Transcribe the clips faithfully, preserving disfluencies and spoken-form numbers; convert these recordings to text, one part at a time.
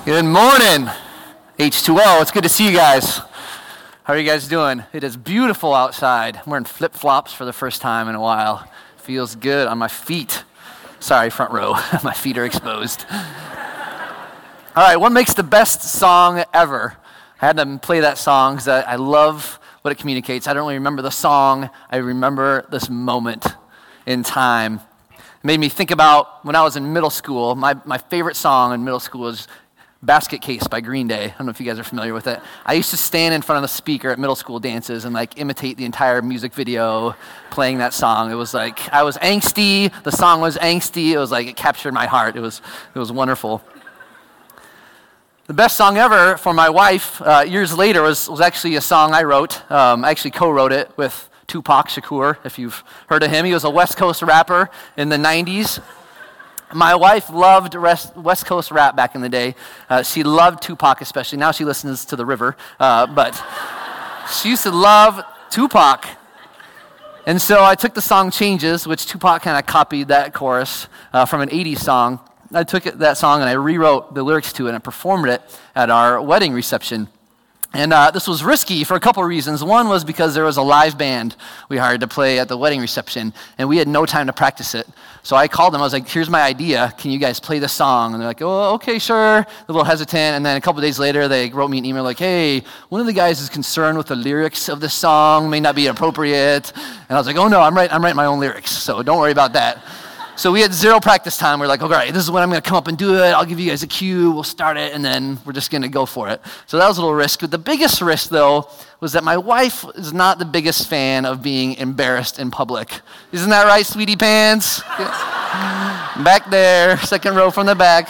Good morning, H two O. It's good to see you guys. How are you guys doing? It is beautiful outside. I'm wearing flip-flops for the first time in a while. Feels good on my feet. Sorry, front row. My feet are exposed. All right, what makes the best song ever? I had to play that song because I, I love what it communicates. I don't really remember the song. I remember this moment in time. It made me think about when I was in middle school. My, my favorite song in middle school is Basket Case by Green Day. I don't know if you guys are familiar with it. I used to stand in front of the speaker at middle school dances and like imitate the entire music video playing that song. It was like, I was angsty, the song was angsty, it was like, it captured my heart. It was, it was wonderful. The best song ever for my wife uh, years later was, was actually a song I wrote. Um, I actually co-wrote it with Tupac Shakur, if you've heard of him. He was a West Coast rapper in the nineties. My wife loved West Coast rap back in the day. Uh, she loved Tupac especially. Now she listens to The River. Uh, but she used to love Tupac. And so I took the song Changes, which Tupac kind of copied that chorus uh, from an eighties song. I took it, that song and I rewrote the lyrics to it and I performed it at our wedding reception. And uh, this was risky for a couple of reasons. One was because there was a live band we hired to play at the wedding reception, and we had no time to practice it. So I called them. I was like, here's my idea. Can you guys play the song? And they're like, oh, okay, sure. A little hesitant. And then a couple of days later, they wrote me an email like, hey, one of the guys is concerned with the lyrics of the song. May not be appropriate. And I was like, oh, no, I'm, write, I'm writing my own lyrics, so don't worry about that. So we had zero practice time. We're like, all right, this is when I'm going to come up and do it. I'll give you guys a cue. We'll start it, and then we're just going to go for it. So that was a little risk. But the biggest risk, though, was that my wife is not the biggest fan of being embarrassed in public. Isn't that right, sweetie pants? Back there, second row from the back.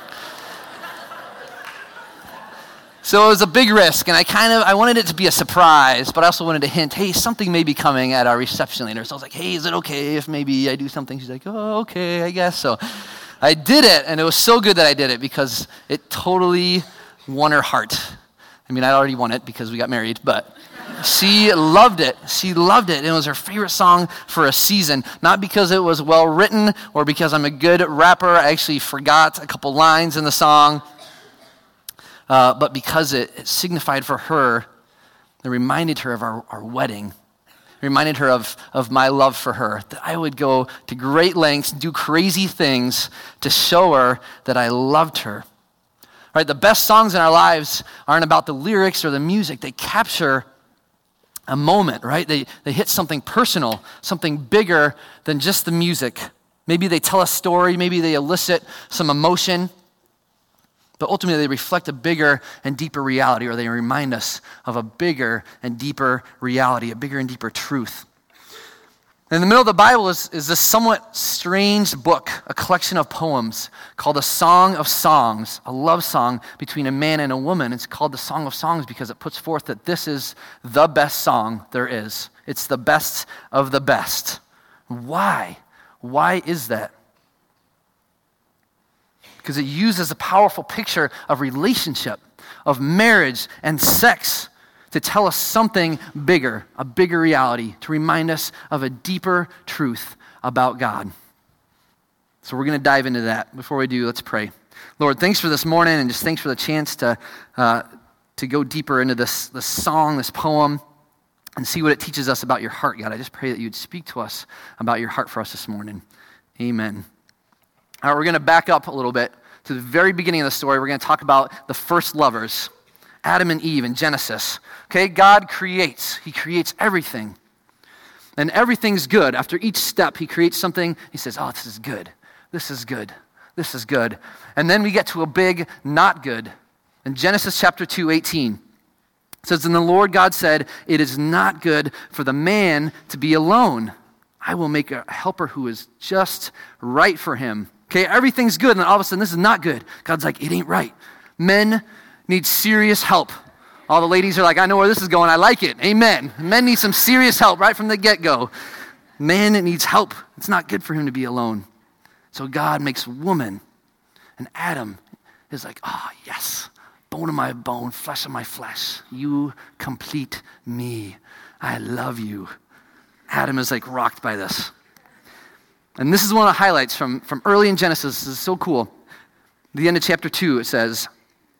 So it was a big risk, and I kind of, I wanted it to be a surprise, but I also wanted to hint, hey, something may be coming at our reception later. So I was like, hey, is it okay if maybe I do something? She's like, oh, okay, I guess. So I did it, and it was so good that I did it because it totally won her heart. I mean, I already won it because we got married, but she loved it. She loved it. It was her favorite song for a season, not because it was well written or because I'm a good rapper. I actually forgot a couple lines in the song. Uh, but because it, it signified for her, it reminded her of our, our wedding. It reminded her of, of my love for her, that I would go to great lengths, do crazy things to show her that I loved her. Right? The best songs in our lives aren't about the lyrics or the music. They capture a moment, right? They, they hit something personal, something bigger than just the music. Maybe they tell a story, maybe they elicit some emotion. But ultimately, they reflect a bigger and deeper reality, or they remind us of a bigger and deeper reality, a bigger and deeper truth. In the middle of the Bible is, is this somewhat strange book, a collection of poems called a Song of Songs, a love song between a man and a woman. It's called the Song of Songs because it puts forth that this is the best song there is. It's the best of the best. Why? Why is that? Because it uses a powerful picture of relationship, of marriage and sex to tell us something bigger, a bigger reality, to remind us of a deeper truth about God. So we're going to dive into that. Before we do, let's pray. Lord, thanks for this morning, and just thanks for the chance to uh, to go deeper into this, this song, this poem, and see what it teaches us about your heart, God. I just pray that you'd speak to us about your heart for us this morning. Amen. All right, we're going to back up a little bit to the very beginning of the story. We're going to talk about the first lovers, Adam and Eve in Genesis. Okay, God creates. He creates everything. And everything's good. After each step, he creates something. He says, oh, this is good. This is good. This is good. And then we get to a big not good. In Genesis chapter two, eighteen, it says, and the Lord God said, it is not good for the man to be alone. I will make a helper who is just right for him. Okay, everything's good, and then all of a sudden, this is not good. God's like, it ain't right. Men need serious help. All the ladies are like, I know where this is going. I like it. Amen. Men need some serious help right from the get-go. Man needs help. It's not good for him to be alone. So God makes woman, and Adam is like, ah, oh, yes, bone of my bone, flesh of my flesh. You complete me. I love you. Adam is like rocked by this. And this is one of the highlights from, from early in Genesis. This is so cool. The end of chapter two, it says,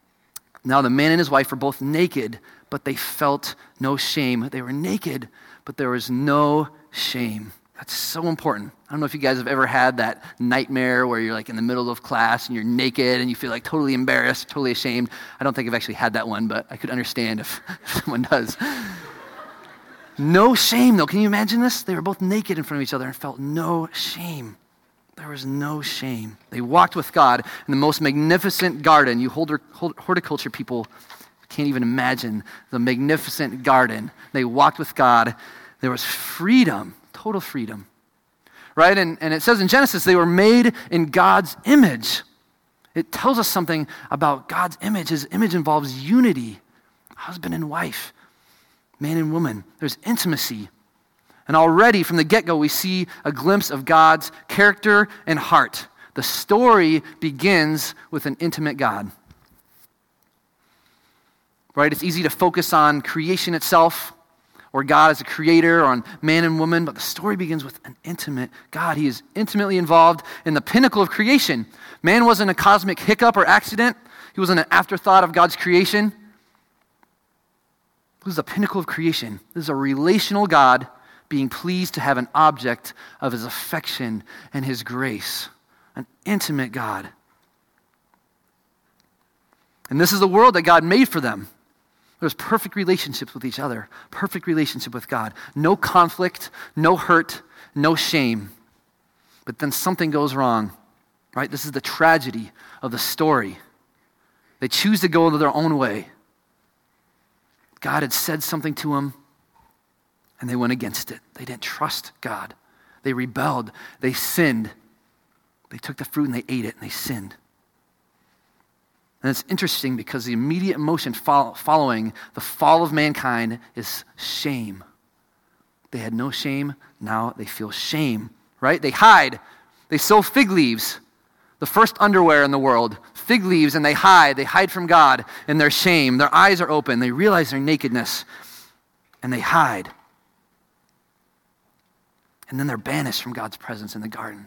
Now the man and his wife were both naked, but they felt no shame. They were naked, but there was no shame. That's so important. I don't know if you guys have ever had that nightmare where you're like in the middle of class and you're naked and you feel like totally embarrassed, totally ashamed. I don't think I've actually had that one, but I could understand if someone does. No shame, though. Can you imagine this? They were both naked in front of each other and felt no shame. There was no shame. They walked with God in the most magnificent garden. You horticulture people can't even imagine the magnificent garden. They walked with God. There was freedom, total freedom, right? And, and it says in Genesis, they were made in God's image. It tells us something about God's image. His image involves unity, husband and wife, man and woman. There's intimacy. And already from the get-go, we see a glimpse of God's character and heart. The story begins with an intimate God. Right? It's easy to focus on creation itself, or God as a creator, or on man and woman, but the story begins with an intimate God. He is intimately involved in the pinnacle of creation. Man wasn't a cosmic hiccup or accident. He wasn't an afterthought of God's creation. This is the pinnacle of creation. This is a relational God being pleased to have an object of his affection and his grace. An intimate God. And this is the world that God made for them. There's perfect relationships with each other, perfect relationship with God. No conflict, no hurt, no shame. But then something goes wrong, right? This is the tragedy of the story. They choose to go their own way. God had said something to them, and they went against it. They didn't trust God. They rebelled. They sinned. They took the fruit and they ate it, and they sinned. And it's interesting because the immediate emotion following the fall of mankind is shame. They had no shame. Now they feel shame, right? They hide. They sew fig leaves, the first underwear in the world. Fig leaves, and they hide. They hide from God in their shame. Their eyes are open. They realize their nakedness, and they hide. And then they're banished from God's presence in the garden.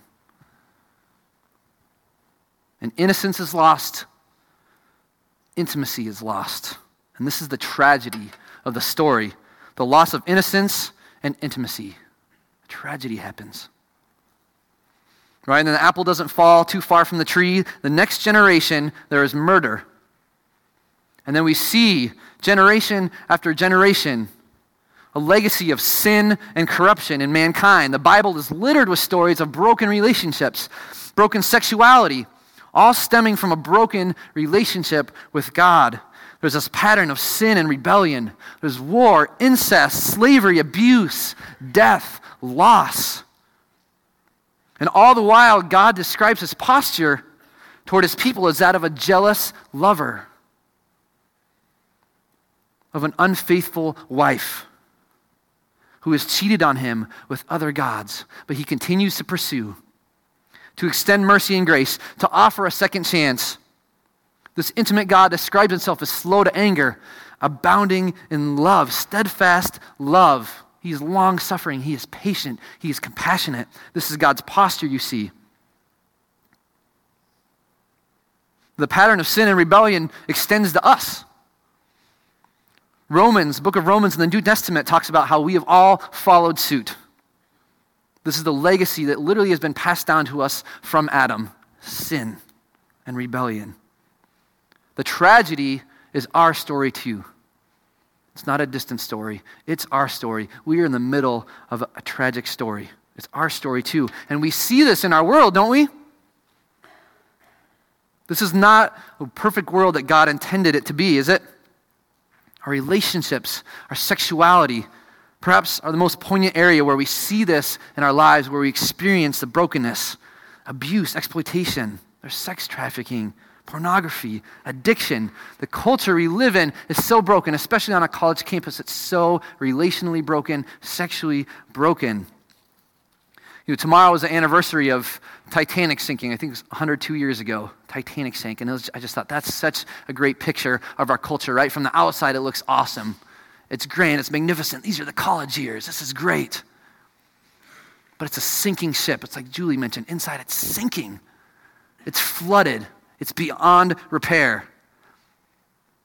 And innocence is lost. Intimacy is lost. And this is the tragedy of the story. The loss of innocence and intimacy. A tragedy happens. Right? And then the apple doesn't fall too far from the tree. The next generation, there is murder. And then we see generation after generation a legacy of sin and corruption in mankind. The Bible is littered with stories of broken relationships, broken sexuality, all stemming from a broken relationship with God. There's this pattern of sin and rebellion. There's war, incest, slavery, abuse, death, loss. And all the while, God describes his posture toward his people as that of a jealous lover, of an unfaithful wife who has cheated on him with other gods, but he continues to pursue, to extend mercy and grace, to offer a second chance. This intimate God describes himself as slow to anger, abounding in love, steadfast love. He is long-suffering. He is patient. He is compassionate. This is God's posture, you see. The pattern of sin and rebellion extends to us. Romans, the book of Romans in the New Testament talks about how we have all followed suit. This is the legacy that literally has been passed down to us from Adam. Sin and rebellion. The tragedy is our story too. It's not a distant story. It's our story. We are in the middle of a, a tragic story. It's our story too. And we see this in our world, don't we? This is not a perfect world that God intended it to be, is it? Our relationships, our sexuality, perhaps are the most poignant area where we see this in our lives, where we experience the brokenness, abuse, exploitation. There's sex trafficking, pornography, addiction. The culture we live in is so broken, especially on a college campus. It's so relationally broken, sexually broken. You know, tomorrow is the anniversary of Titanic sinking. I think it was one hundred two years ago. Titanic sank. And it was, I just thought that's such a great picture of our culture, right? From the outside, it looks awesome. It's grand. It's magnificent. These are the college years. This is great. But it's a sinking ship. It's like Julie mentioned. Inside, it's sinking. It's flooded. It's beyond repair.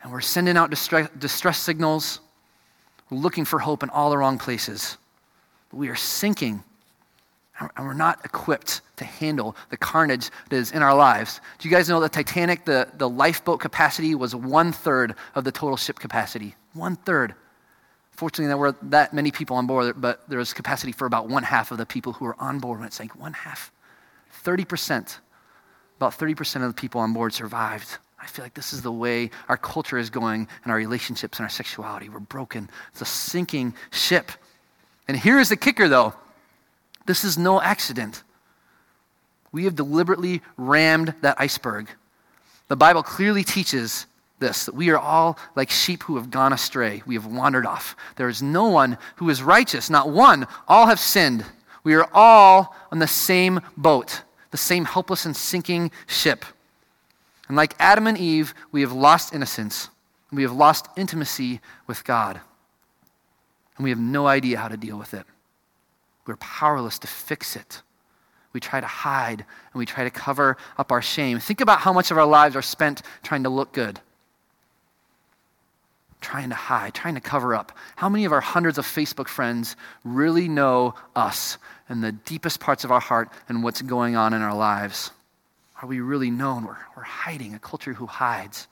And we're sending out distress, distress signals. We're looking for hope in all the wrong places. But we are sinking, and we're not equipped to handle the carnage that is in our lives. Do you guys know the Titanic, the, the lifeboat capacity was one third of the total ship capacity? One third. Fortunately, there were that many people on board, but there was capacity for about one half of the people who were on board when it sank. One half. thirty percent. About thirty percent of the people on board survived. I feel like this is the way our culture is going in our relationships and our sexuality. We're broken. It's a sinking ship. And here is the kicker, though. This is no accident. We have deliberately rammed that iceberg. The Bible clearly teaches this, that we are all like sheep who have gone astray. We have wandered off. There is no one who is righteous, not one. All have sinned. We are all on the same boat, the same helpless and sinking ship. And like Adam and Eve, we have lost innocence. We have lost intimacy with God. And we have no idea how to deal with it. We're powerless to fix it. We try to hide and we try to cover up our shame. Think about how much of our lives are spent trying to look good, trying to hide, trying to cover up. How many of our hundreds of Facebook friends really know us and the deepest parts of our heart and what's going on in our lives? Are we really known? We're, we're hiding, a culture who hides.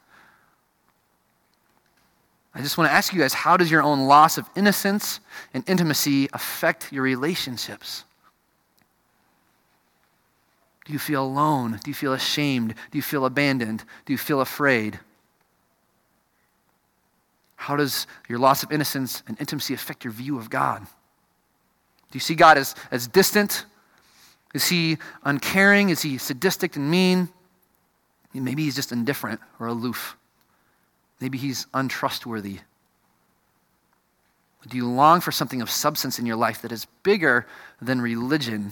I just want to ask you guys, how does your own loss of innocence and intimacy affect your relationships? Do you feel alone? Do you feel ashamed? Do you feel abandoned? Do you feel afraid? How does your loss of innocence and intimacy affect your view of God? Do you see God as, as distant? Is he uncaring? Is he sadistic and mean? Maybe he's just indifferent or aloof. Maybe he's untrustworthy. Do you long for something of substance in your life that is bigger than religion?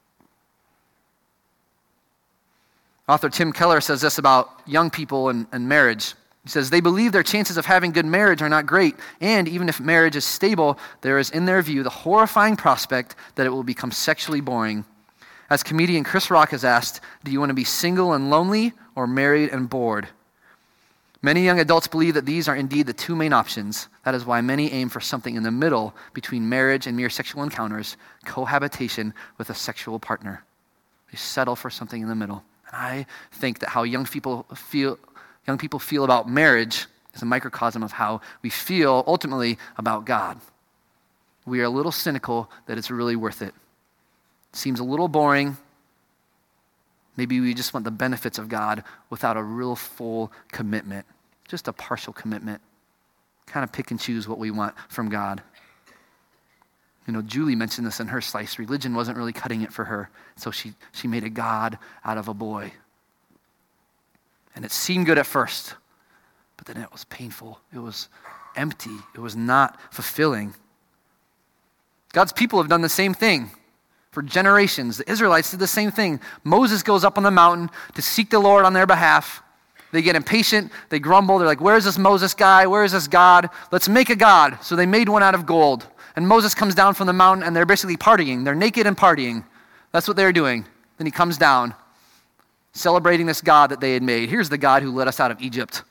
Author Tim Keller says this about young people and, and marriage. He says, they believe their chances of having good marriage are not great, and even if marriage is stable, there is in their view the horrifying prospect that it will become sexually boring. As comedian Chris Rock has asked, do you want to be single and lonely or married and bored? Many young adults believe that these are indeed the two main options. That is why many aim for something in the middle between marriage and mere sexual encounters, cohabitation with a sexual partner. They settle for something in the middle. And I think that how young people feel, young people feel about marriage is a microcosm of how we feel ultimately about God. We are a little cynical that it's really worth it. It seems a little boring. Maybe we just want the benefits of God without a real full commitment, just a partial commitment. Kind of pick and choose what we want from God. You know, Julie mentioned this in her slice. Religion wasn't really cutting it for her, so she, she made a God out of a boy. And it seemed good at first, but then it was painful. It was empty. It was not fulfilling. God's people have done the same thing for generations. The Israelites did the same thing. Moses goes up on the mountain to seek the Lord on their behalf. They get impatient. They grumble. They're like, where's this Moses guy? Where is this God? Let's make a God. So they made one out of gold. And Moses comes down from the mountain, and they're basically partying. They're naked and partying. That's what they're doing. Then he comes down, celebrating this God that they had made. Here's the God who led us out of Egypt.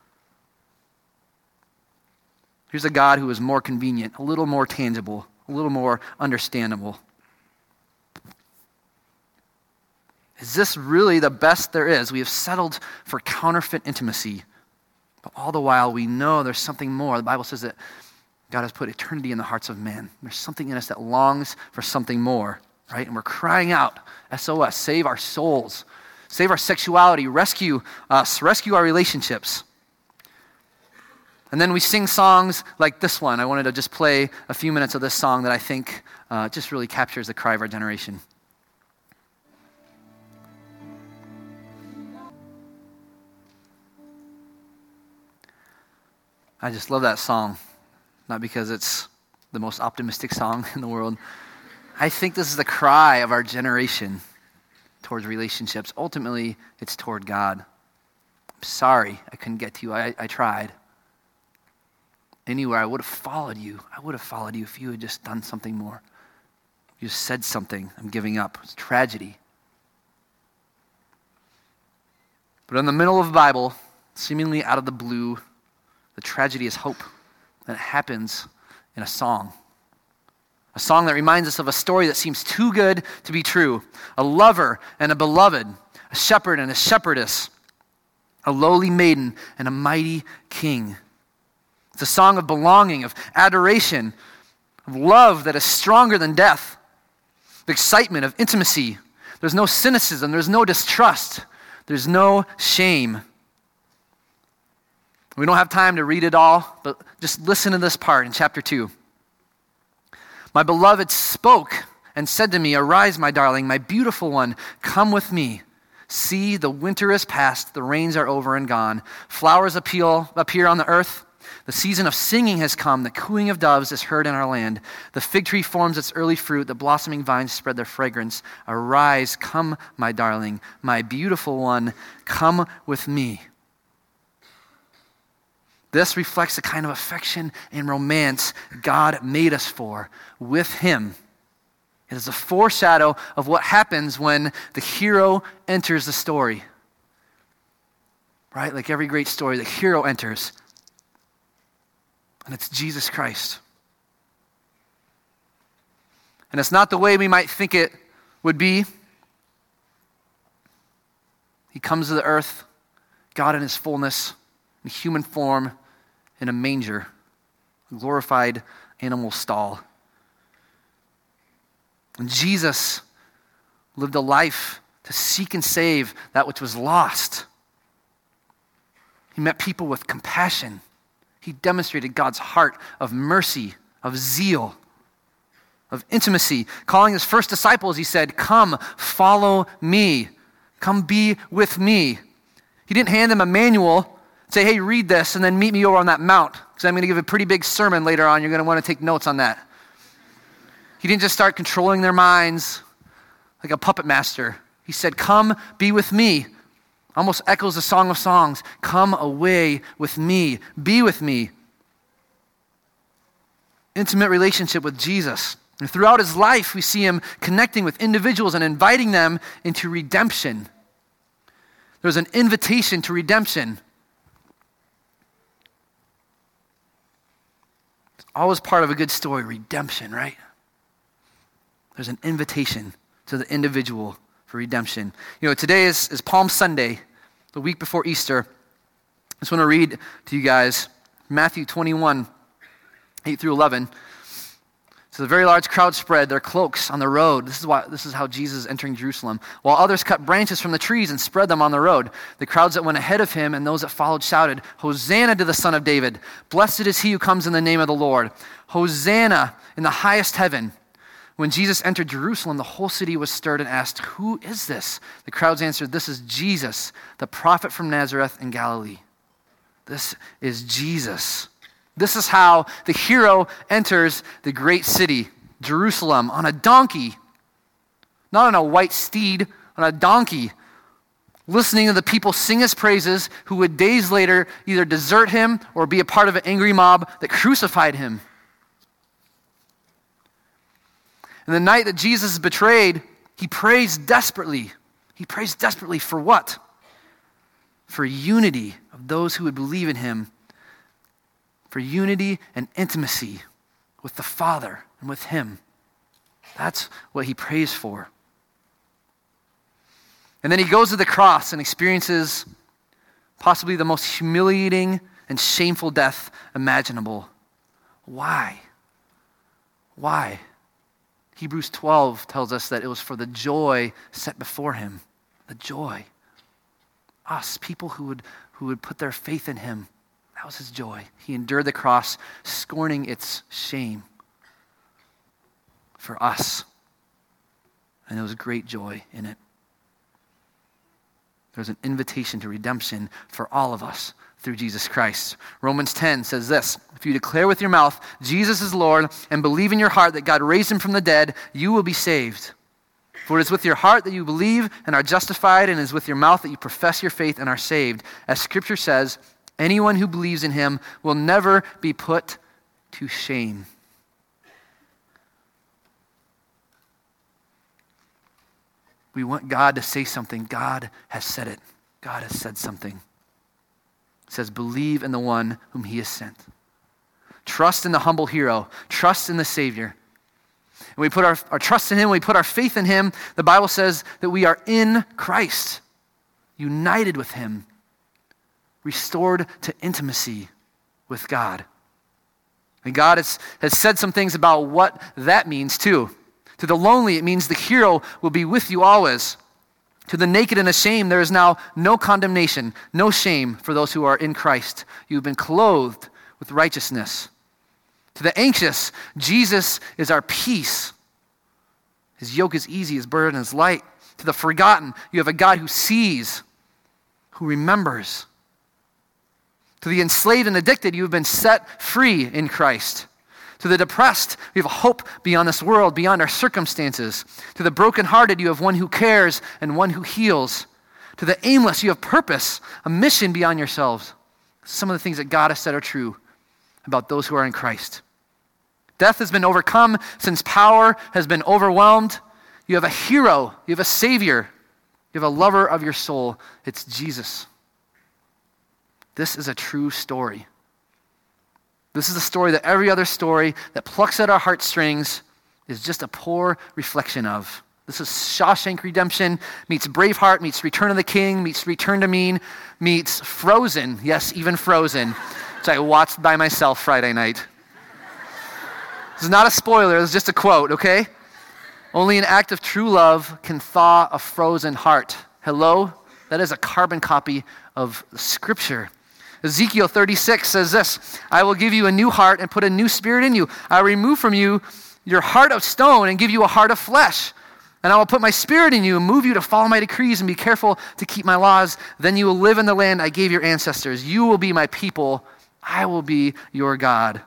Here's a God who is more convenient, a little more tangible, a little more understandable. Is this really the best there is? We have settled for counterfeit intimacy, but all the while we know there's something more. The Bible says that God has put eternity in the hearts of men. There's something in us that longs for something more, right? And we're crying out, S O S, save our souls, save our sexuality, rescue us, rescue our relationships. And then we sing songs like this one. I wanted to just play a few minutes of this song that I think uh, just really captures the cry of our generation. I just love that song, not because it's the most optimistic song in the world. I think this is the cry of our generation towards relationships. Ultimately, it's toward God. I'm sorry I couldn't get to you. I, I tried. Anywhere, I would have followed you. I would have followed you if you had just done something more. You just said something. I'm giving up. It's tragedy. But in the middle of the Bible, seemingly out of the blue, The tragedy is hope. And it happens in a song. A song that reminds us of a story that seems too good to be true. A lover and a beloved, a shepherd and a shepherdess, a lowly maiden and a mighty king. It's a song of belonging, of adoration, of love that is stronger than death, of excitement, of intimacy. There's no cynicism, there's no distrust, there's no shame. We don't have time to read it all, but just listen to this part in chapter two. My beloved spoke and said to me, arise, my darling, my beautiful one, come with me. See, the winter is past, the rains are over and gone. Flowers appeal, appear on the earth. The season of singing has come. The cooing of doves is heard in our land. The fig tree forms its early fruit. The blossoming vines spread their fragrance. Arise, come, my darling, my beautiful one, come with me. This reflects the kind of affection and romance God made us for with him. It is a foreshadow of what happens when the hero enters the story. Right? Like every great story, the hero enters. And it's Jesus Christ. And it's not the way we might think it would be. He comes to the earth, God in his fullness, in human form, in a manger, a glorified animal stall. And Jesus lived a life to seek and save that which was lost. He met people with compassion. He demonstrated God's heart of mercy, of zeal, of intimacy. Calling his first disciples, he said, come, follow me. Come be with me. He didn't hand them a manual, say, hey, read this, and then meet me over on that mount, because I'm going to give a pretty big sermon later on. You're going to want to take notes on that. He didn't just start controlling their minds like a puppet master. He said, come be with me. Almost echoes the Song of Songs. Come away with me. Be with me. Intimate relationship with Jesus. And throughout his life, we see him connecting with individuals and inviting them into redemption. There's an invitation to redemption. It's always part of a good story, redemption, right? There's an invitation to the individual for redemption. You know, today is, is Palm Sunday, the week before Easter. I just want to read to you guys Matthew twenty-one, eight through eleven. So the very large crowd spread their cloaks on the road. This is why this is how Jesus is entering Jerusalem. While others cut branches from the trees and spread them on the road. The crowds that went ahead of him and those that followed shouted, Hosanna to the Son of David. Blessed is he who comes in the name of the Lord. Hosanna in the highest heaven. When Jesus entered Jerusalem, the whole city was stirred and asked, who is this? The crowds answered, this is Jesus, the prophet from Nazareth in Galilee. This is Jesus. This is how the hero enters the great city, Jerusalem, on a donkey. Not on a white steed, on a donkey. Listening to the people sing his praises, who would days later either desert him or be a part of an angry mob that crucified him. And the night that Jesus is betrayed, he prays desperately. He prays desperately for what? For unity of those who would believe in him. For unity and intimacy with the Father and with him. That's what he prays for. And then he goes to the cross and experiences possibly the most humiliating and shameful death imaginable. Why? Why? Hebrews twelve tells us that it was for the joy set before him. The joy. Us, people who would, who would put their faith in him. That was his joy. He endured the cross, scorning its shame for us. And there was great joy in it. There's an invitation to redemption for all of us through Jesus Christ. Romans ten says this, if you declare with your mouth Jesus is Lord and believe in your heart that God raised him from the dead, you will be saved. For it is with your heart that you believe and are justified, and it is with your mouth that you profess your faith and are saved. As Scripture says, anyone who believes in him will never be put to shame. We want God to say something. God has said it. God has said something. It says, believe in the one whom he has sent. Trust in the humble hero. Trust in the Savior. And we put our, our trust in him, we put our faith in him. The Bible says that we are in Christ, united with him, restored to intimacy with God. And God has, has said some things about what that means too. To the lonely, it means the hero will be with you always. To the naked and ashamed, there is now no condemnation, no shame for those who are in Christ. You've been clothed with righteousness. To the anxious, Jesus is our peace. His yoke is easy, his burden is light. To the forgotten, you have a God who sees, who remembers. To the enslaved and addicted, you have been set free in Christ. To the depressed, we have a hope beyond this world, beyond our circumstances. To the brokenhearted, you have one who cares and one who heals. To the aimless, you have purpose, a mission beyond yourselves. Some of the things that God has said are true about those who are in Christ. Death has been overcome since power has been overwhelmed. You have a hero, you have a Savior, you have a lover of your soul. It's Jesus. This is a true story. This is a story that every other story that plucks at our heartstrings is just a poor reflection of. This is Shawshank Redemption meets Braveheart, meets Return of the King, meets Return to Mean, meets Frozen. Yes, even Frozen, which I watched by myself Friday night. This is not a spoiler, it's just a quote, okay? Only an act of true love can thaw a frozen heart. Hello? That is a carbon copy of Scripture. Ezekiel thirty-six says this, I will give you a new heart and put a new spirit in you. I will remove from you your heart of stone and give you a heart of flesh. And I will put my spirit in you and move you to follow my decrees and be careful to keep my laws. Then you will live in the land I gave your ancestors. You will be my people. I will be your God.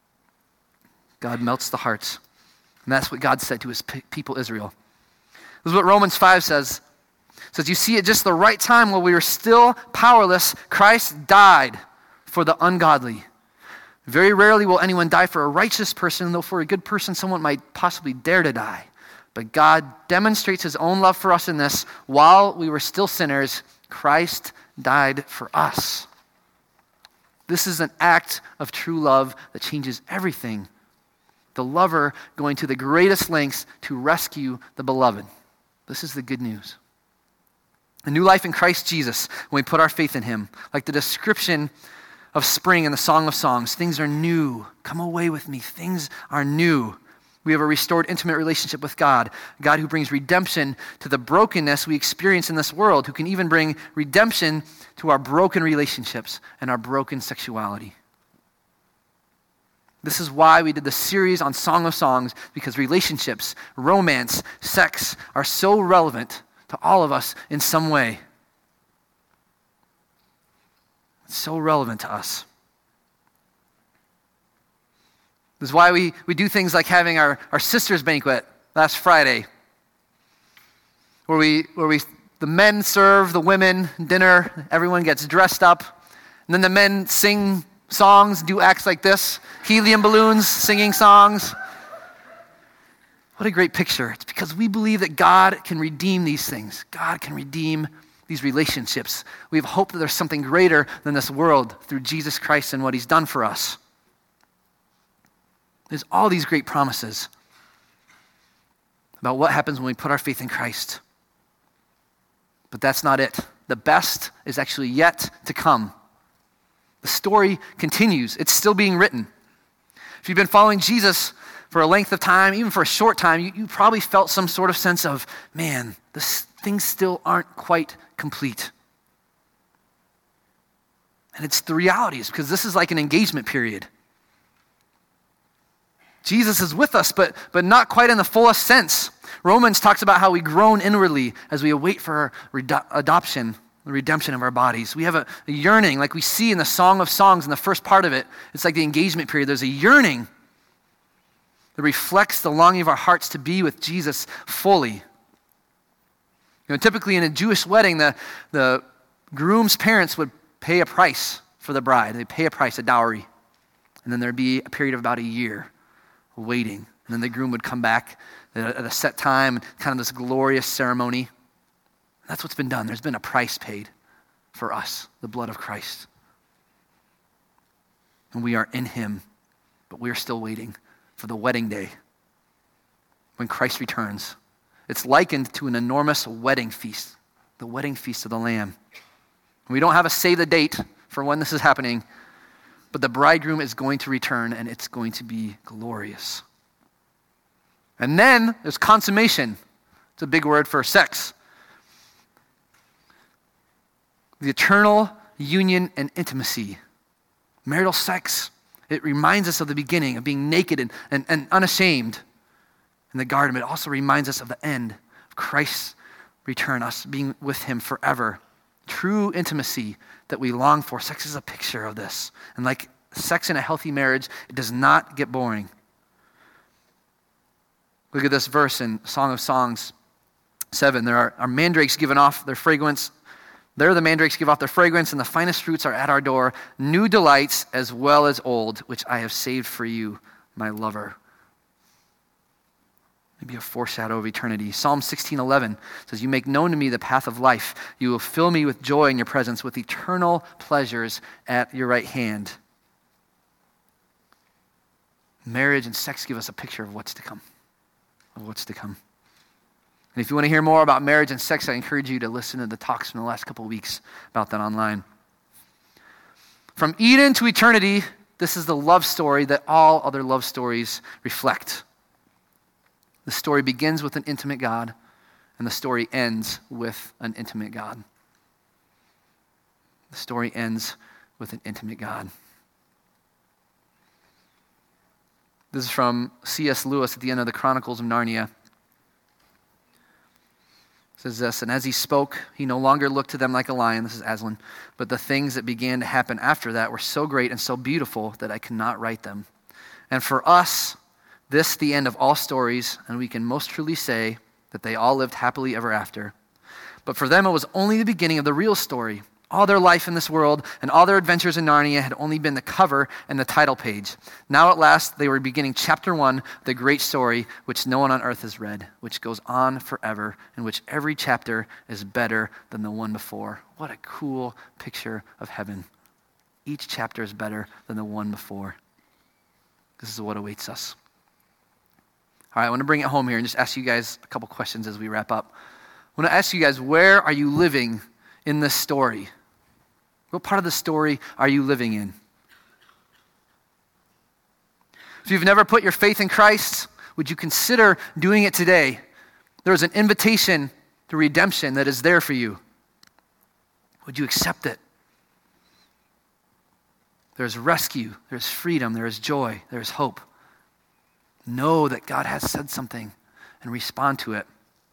God melts the hearts. And that's what God said to his people Israel. This is what Romans five says. It says, you see, at just the right time while we were still powerless, Christ died for the ungodly. Very rarely will anyone die for a righteous person, though for a good person someone might possibly dare to die. But God demonstrates his own love for us in this. While we were still sinners, Christ died for us. This is an act of true love that changes everything. The lover going to the greatest lengths to rescue the beloved. This is the good news. A new life in Christ Jesus when we put our faith in him. Like the description of spring in the Song of Songs. Things are new. Come away with me. Things are new. We have a restored intimate relationship with God. A God who brings redemption to the brokenness we experience in this world. Who can even bring redemption to our broken relationships and our broken sexuality. This is why we did the series on Song of Songs, because relationships, romance, sex are so relevant to all of us in some way. It's so relevant to us. This is why we, we do things like having our, our sisters' banquet last Friday, where we where we the men serve the women dinner, everyone gets dressed up, and then the men sing songs, do acts like this, helium balloons, singing songs. What a great picture. It's because we believe that God can redeem these things. God can redeem these relationships. We have hope that there's something greater than this world through Jesus Christ and what he's done for us. There's all these great promises about what happens when we put our faith in Christ. But that's not it. The best is actually yet to come. The story continues. It's still being written. If you've been following Jesus for a length of time, even for a short time, you, you probably felt some sort of sense of, man, this, things still aren't quite complete. And it's the reality, is because this is like an engagement period. Jesus is with us, but, but not quite in the fullest sense. Romans talks about how we groan inwardly as we await for our redo- adoption, the redemption of our bodies. We have a, a yearning, like we see in the Song of Songs in the first part of it. It's like the engagement period. There's a yearning that reflects the longing of our hearts to be with Jesus fully. You know, typically in a Jewish wedding, the, the groom's parents would pay a price for the bride. They'd pay a price, a dowry. And then there'd be a period of about a year waiting. And then the groom would come back at a set time, kind of this glorious ceremony. That's what's been done. There's been a price paid for us, the blood of Christ. and we are in him, but we are still waiting for the wedding day when Christ returns. It's likened to an enormous wedding feast, the wedding feast of the Lamb. We don't have a save the date for when this is happening, but the bridegroom is going to return, and it's going to be glorious. And then there's consummation. It's a big word for sex. The eternal union and intimacy. Marital sex, it reminds us of the beginning, of being naked and, and, and unashamed in the garden. But it also reminds us of the end, of Christ's return, us being with him forever. True intimacy that we long for. Sex is a picture of this. And like sex in a healthy marriage, it does not get boring. Look at this verse in Song of Songs seven. There are, are mandrakes giving off their fragrance. There the mandrakes give off their fragrance, and the finest fruits are at our door. New delights as well as old, which I have saved for you, my lover. Maybe a foreshadow of eternity. Psalm sixteen eleven says, you make known to me the path of life. You will fill me with joy in your presence, with eternal pleasures at your right hand. Marriage and sex give us a picture of what's to come. Of what's to come. And if you want to hear more about marriage and sex, I encourage you to listen to the talks from the last couple of weeks about that online. From Eden to eternity, this is the love story that all other love stories reflect. The story begins with an intimate God, and the story ends with an intimate God. The story ends with an intimate God. This is from C S Lewis at the end of the Chronicles of Narnia. It says this, and as he spoke, he no longer looked to them like a lion, this is Aslan, but the things that began to happen after that were so great and so beautiful that I cannot write them. And for us, this the end of all stories, and we can most truly say that they all lived happily ever after. But for them, it was only the beginning of the real story. All their life in this world and all their adventures in Narnia had only been the cover and the title page. Now at last, they were beginning chapter one, the great story, which no one on earth has read, which goes on forever, in which every chapter is better than the one before. What a cool picture of heaven. Each chapter is better than the one before. This is what awaits us. All right, I want to bring it home here and just ask you guys a couple questions as we wrap up. I want to ask you guys, where are you living in this story? What part of the story are you living in? If you've never put your faith in Christ, would you consider doing it today? There is an invitation to redemption that is there for you. Would you accept it? There's rescue, there's freedom, there is joy, there is hope. Know that God has said something and respond to it.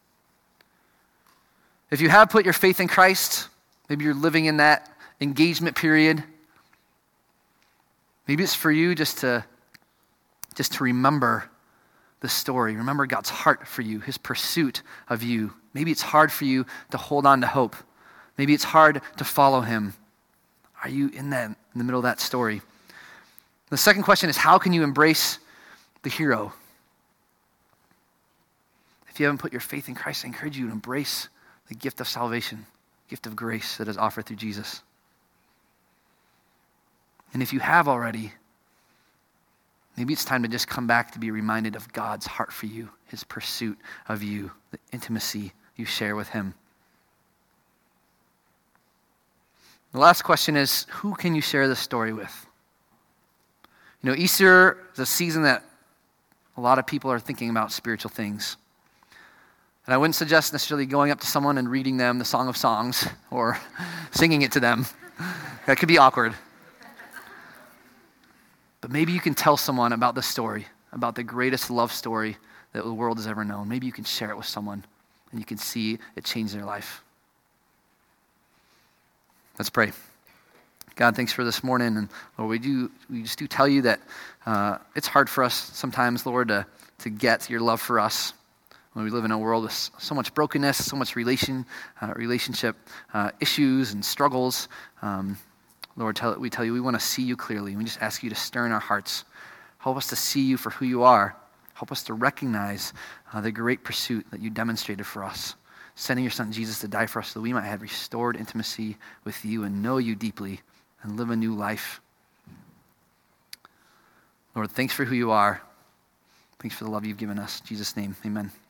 If you have put your faith in Christ, maybe you're living in that engagement period. Maybe it's for you just to, just to remember the story. Remember God's heart for you, his pursuit of you. Maybe it's hard for you to hold on to hope. Maybe it's hard to follow him. Are you in that, in the middle of that story? The second question is, how can you embrace the hero? If you haven't put your faith in Christ, I encourage you to embrace the gift of salvation, gift of grace that is offered through Jesus. And if you have already, maybe it's time to just come back to be reminded of God's heart for you, his pursuit of you, the intimacy you share with him. The last question is, who can you share this story with? You know, Easter is a season that a lot of people are thinking about spiritual things. And I wouldn't suggest necessarily going up to someone and reading them the Song of Songs or singing it to them. That could be awkward. But maybe you can tell someone about this story, about the greatest love story that the world has ever known. Maybe you can share it with someone and you can see it change their life. Let's pray. God, thanks for this morning. And Lord, we do we just do tell you that uh, it's hard for us sometimes, Lord, to, to get your love for us. When we live in a world with so much brokenness, so much relation, uh, relationship uh, issues and struggles, um, Lord, tell, we tell you we want to see you clearly. We just ask you to stir in our hearts. Help us to see you for who you are. Help us to recognize uh, the great pursuit that you demonstrated for us, sending your son Jesus to die for us so that we might have restored intimacy with you and know you deeply and live a new life. Lord, thanks for who you are. Thanks for the love you've given us. In Jesus' name, amen.